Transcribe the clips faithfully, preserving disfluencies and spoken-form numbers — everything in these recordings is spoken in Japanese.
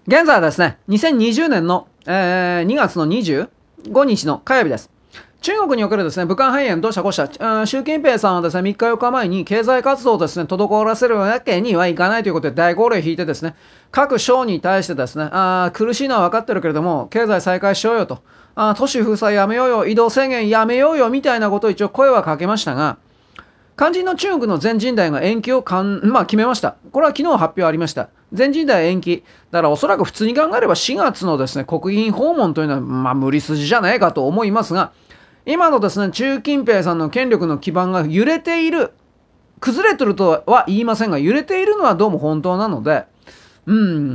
現在はですね、にせんにじゅうねんの、えー、にがつのにじゅうごにちの火曜日です。中国におけるですね、武漢肺炎どうしたこうした、習近平さんはですね、みっかよっかまえに経済活動をですね、滞らせるわけにはいかないということで大号令を引いてですね、各省に対してですね、あ苦しいのは分かってるけれども、経済再開しようよと、あ都市封鎖やめようよ、移動制限やめようよみたいなことを一応声はかけましたが、肝心の中国の全人代が延期をかん、まあ、決めました。これは昨日発表ありました。全人代延期。だからおそらく普通に考えればしがつのですね、国賓訪問というのは、まあ、無理筋じゃないかと思いますが、今のですね、習近平さんの権力の基盤が揺れている、崩れてるとは言いませんが、揺れているのはどうも本当なので、うん、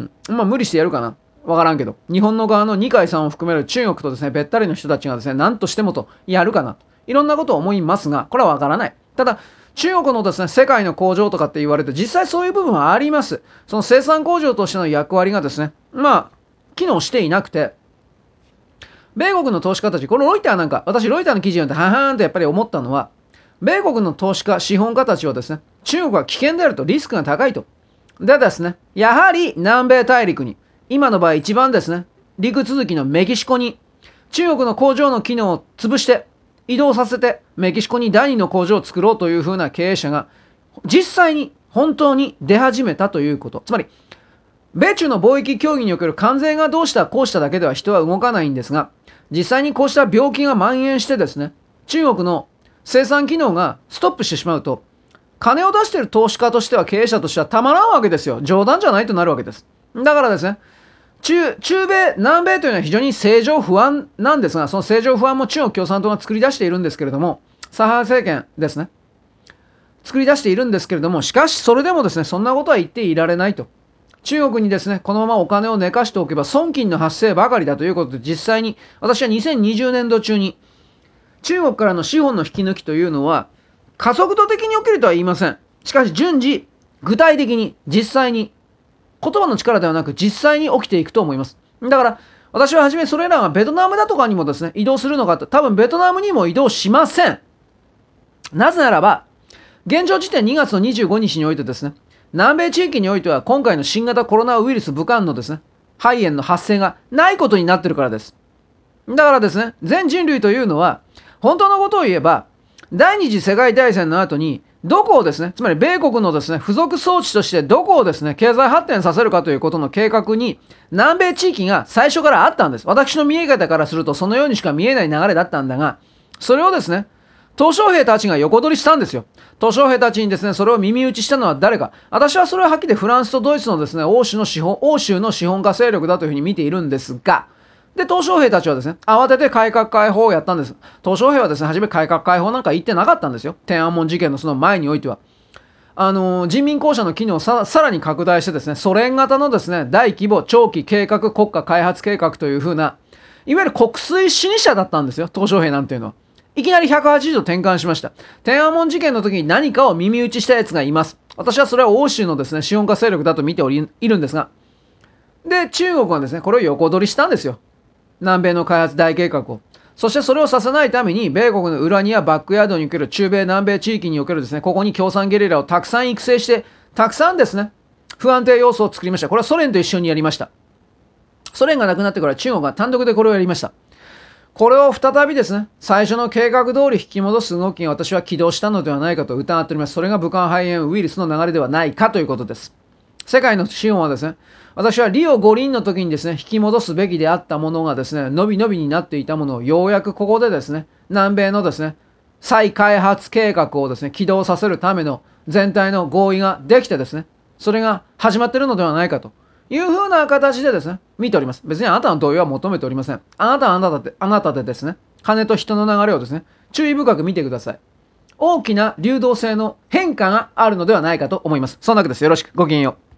まあ無理してやるかな。わからんけど、日本の側の二階さんを含める中国とですね、べったりの人たちがですね、何としてもとやるかな。いろんなことを思いますが、これはわからない。ただ、中国のですね、世界の工場とかって言われて、実際そういう部分はあります。その生産工場としての役割がですね、まあ、機能していなくて、米国の投資家たち、このロイターなんか、私ロイターの記事読んで、ははーんってやっぱり思ったのは、米国の投資家、資本家たちはですね、中国は危険であると、リスクが高いと。でですね、やはり南米大陸に、今の場合一番ですね、陸続きのメキシコに、中国の工場の機能を潰して、移動させて、メキシコに第二の工場を作ろうというふうな経営者が、実際に本当に出始めたということ。つまり、米中の貿易協議における関税がどうしたこうしただけでは人は動かないんですが、実際にこうした病気が蔓延してですね、中国の生産機能がストップしてしまうと、金を出している投資家としては経営者としてはたまらんわけですよ。冗談じゃないとなるわけです。だからですね、中、中米、南米というのは非常に政情不安なんですが、その政情不安も中国共産党が作り出しているんですけれども、左派政権ですね、作り出しているんですけれども、しかしそれでもですね、そんなことは言っていられないと。中国にですね、このままお金を寝かしておけば損金の発生ばかりだということで、実際に私はにせんにじゅうねんど中に中国からの資本の引き抜きというのは加速度的に起きるとは言いません。しかし順次具体的に実際に言葉の力ではなく実際に起きていくと思います。だから私は初めそれらがベトナムだとかにもですね移動するのかと、多分ベトナムにも移動しません。なぜならば現状時点にがつのにじゅうごにちにおいてですね、南米地域においては今回の新型コロナウイルス武漢のですね、肺炎の発生がないことになっているからです。だからですね、全人類というのは、本当のことを言えば、第二次世界大戦の後に、どこをですね、つまり米国のですね、付属装置としてどこをですね、経済発展させるかということの計画に、南米地域が最初からあったんです。私の見え方からすると、そのようにしか見えない流れだったんだが、それをですね、鄧小平たちが横取りしたんですよ。鄧小平たちにですね、それを耳打ちしたのは誰か。私はそれははっきりフランスとドイツのですね、欧州の資本、欧州の資本家勢力だというふうに見ているんですが、で、鄧小平たちはですね、慌てて改革開放をやったんです。鄧小平はですね、初め改革開放なんか言ってなかったんですよ。天安門事件のその前においては。あのー、人民公社の機能をささらに拡大してですね、ソ連型のですね、大規模長期計画国家開発計画というふうな、いわゆる国粋主義者だったんですよ、鄧小平なんていうのは。いきなりひゃくはちじゅうど転換しました。天安門事件の時に何かを耳打ちしたやつがいます。私はそれは欧州のですね、資本家勢力だと見ておりいるんですが。で、中国はですね、これを横取りしたんですよ。南米の開発大計画を。そしてそれをさせないために、米国の裏庭バックヤードにおける中米南米地域におけるですね、ここに共産ゲリラをたくさん育成して、たくさんですね、不安定要素を作りました。これはソ連と一緒にやりました。ソ連がなくなってから中国が単独でこれをやりました。これを再びですね、最初の計画通り引き戻す動きが私は起動したのではないかと疑っております。それが武漢肺炎ウイルスの流れではないかということです。世界の資本はですね、私はリオ五輪の時にですね、引き戻すべきであったものがですね、伸び伸びになっていたものをようやくここでですね、南米のですね、再開発計画をですね、起動させるための全体の合意ができてですね、それが始まっているのではないかというふうな形でですね、見ております。別にあなたの同意は求めておりません。あなたはあなたで、あなたでですね、金と人の流れをですね、注意深く見てください。大きな流動性の変化があるのではないかと思います。そんなわけです。よろしく。ごきげんよう。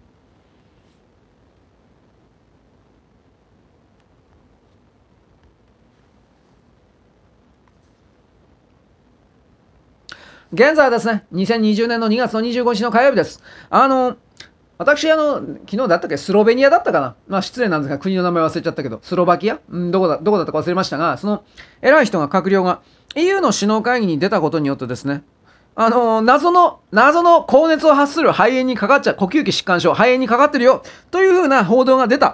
現在はですね、にせんにじゅうねんのにがつのにじゅうごにちの火曜日です。あの、私、あの、昨日だったっけ、スロベニアだったかな。まあ、失礼なんですが、国の名前忘れちゃったけど、スロバキア、うん、どこだ、どこだったか忘れましたが、その、偉い人が、閣僚が、イーユー の首脳会議に出たことによってですね、あのー謎の、謎の高熱を発する肺炎にかかっちゃう、呼吸器疾患症、肺炎にかかってるよ、というふうな報道が出た。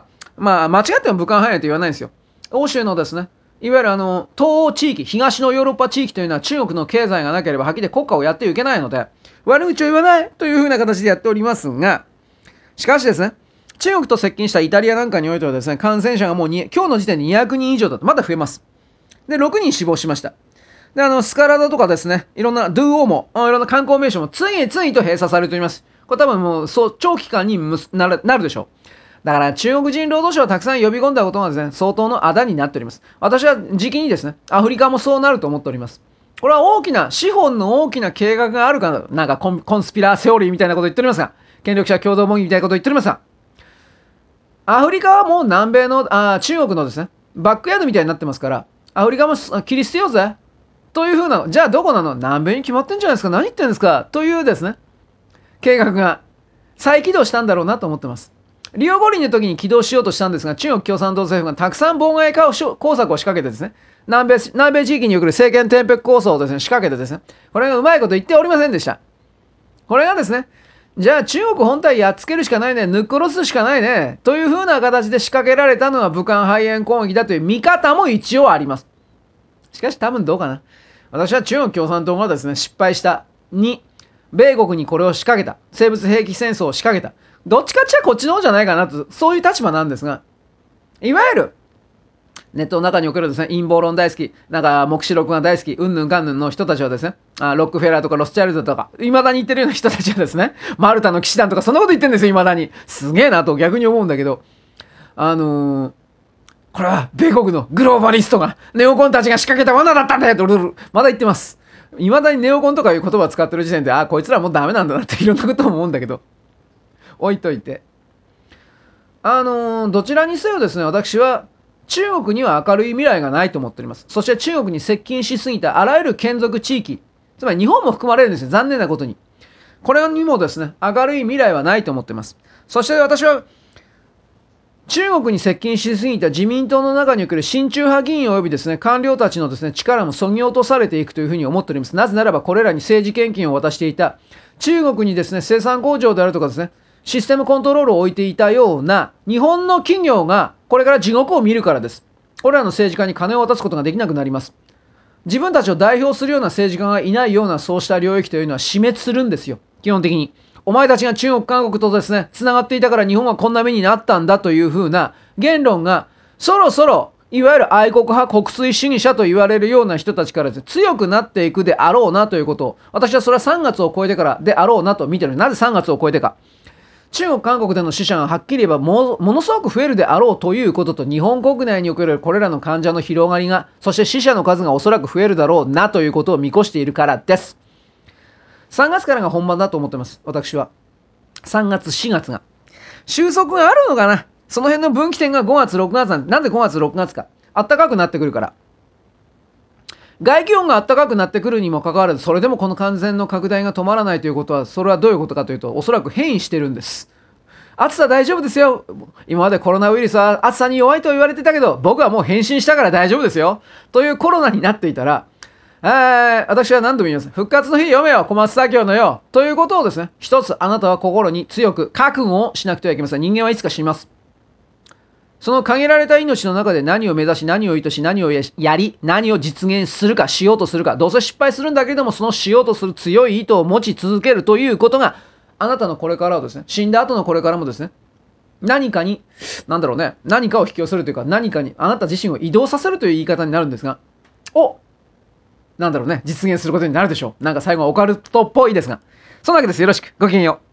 まあ、間違っても武漢肺炎と言わないんですよ。欧州のですね、いわゆるあの、東欧地域、東のヨーロッパ地域というのは中国の経済がなければ、はっきり国家をやっていけないので、悪口を言わないというふうな形でやっておりますが、しかしですね、中国と接近したイタリアなんかにおいてはですね、感染者がもうに今日の時点でにひゃくにん以上だと、まだ増えます。で、ろくにん死亡しました。で、あの、スカラダとかですね、いろんな、ドゥオーも、いろんな観光名所も次々と閉鎖されております。これ多分もう、そう、長期間になるなるでしょう。だから中国人労働者をたくさん呼び込んだことがですね、相当のあだになっております。私は時期にですね、アフリカもそうなると思っております。これは大きな、資本の大きな計画があるから、なんかコンコンスピラーセオリーみたいなこと言っておりますが、権力者共同模擬みたいなこと言っておりますが、アフリカはもう南米の、あ中国のですね、バックヤードみたいになってますから、アフリカも切り捨てようぜ。というふうな、じゃあどこなの南米に決まってんじゃないですか何言ってんですかというですね、計画が再起動したんだろうなと思ってます。リオ五輪の時に起動しようとしたんですが、中国共産党政府がたくさん妨害工作を仕掛けてですね、南米、南米地域における政権転覆構想をですね、仕掛けてですね、これがうまいこと言っておりませんでした。これがですね、じゃあ中国本体やっつけるしかないね、抜っ殺すしかないね、という風な形で仕掛けられたのが武漢肺炎攻撃だという見方も一応あります。しかし多分どうかな。私は中国共産党がですね、失敗したに、米国にこれを仕掛けた、生物兵器戦争を仕掛けた、どっちかっちゃこっちの方じゃないかなと、そういう立場なんですが、いわゆるネットの中におけるですね、陰謀論大好き、なんか黙示録が大好き、うんぬんかんぬんの人たちはですね、あロックフェラーとかロスチャイルドとか、いまだに言ってるような人たちはですね、マルタの騎士団とかそんなこと言ってるんですよ、いまだに。すげえなと逆に思うんだけど、あのー、これは米国のグローバリストが、ネオコンたちが仕掛けた罠だったんだよと、まだ言ってます。いまだにネオコンとかいう言葉を使ってる時点で、あ、こいつらもうダメなんだなっていろんなことを思うんだけど、置いといて。あのー、どちらにせよですね、私は、中国には明るい未来がないと思っております。そして中国に接近しすぎたあらゆる眷属地域、つまり日本も含まれるんですよ、残念なことに。これにもですね、明るい未来はないと思っています。そして私は、中国に接近しすぎた自民党の中における親中派議員及びですね、官僚たちのですね、力も削ぎ落とされていくというふうに思っております。なぜならばこれらに政治献金を渡していた、中国にですね、生産工場であるとかですね、システムコントロールを置いていたような日本の企業がこれから地獄を見るからです。これらの政治家に金を渡すことができなくなります。自分たちを代表するような政治家がいないようなそうした領域というのは死滅するんですよ。基本的に。お前たちが中国、韓国とですね、繋がっていたから日本はこんな目になったんだというふうな言論がそろそろいわゆる愛国派国粋主義者と言われるような人たちから強くなっていくであろうなということを、私はそれはさんがつを超えてからであろうなと見てる。なぜさんがつを超えてか。中国、韓国での死者がはっきり言えばものすごく増えるであろうということと、日本国内におけるこれらの患者の広がりが、そして死者の数がおそらく増えるだろうなということを見越しているからです。さんがつからが本番だと思ってます、私は。さんがつ、しがつが。収束があるのかな。その辺の分岐点がごがつ、ろくがつなんで、なんでごがつ、ろくがつか。暖かくなってくるから。外気温が暖かくなってくるにもかかわらず、それでもこの感染の拡大が止まらないということは、それはどういうことかというと、おそらく変異してるんです。暑さ大丈夫ですよ。今までコロナウイルスは暑さに弱いと言われてたけど、僕はもう変身したから大丈夫ですよ。というコロナになっていたら、えー、私は何度も言います。復活の日読めよ、小松左京のよ。ということをですね、一つあなたは心に強く覚悟をしなくてはいけません。人間はいつか死にます。その限られた命の中で何を目指し、何を意図し、何をやり、何を実現するか、しようとするか、どうせ失敗するんだけれども、そのしようとする強い意図を持ち続けるということが、あなたのこれからをですね、死んだ後のこれからもですね、何かに、なんだろうね、何かを引き寄せるというか、何かにあなた自身を移動させるという言い方になるんですが、おなんだろうね、実現することになるでしょう。なんか最後はオカルトっぽいですが、そんなわけです。よろしく。ごきげんよう。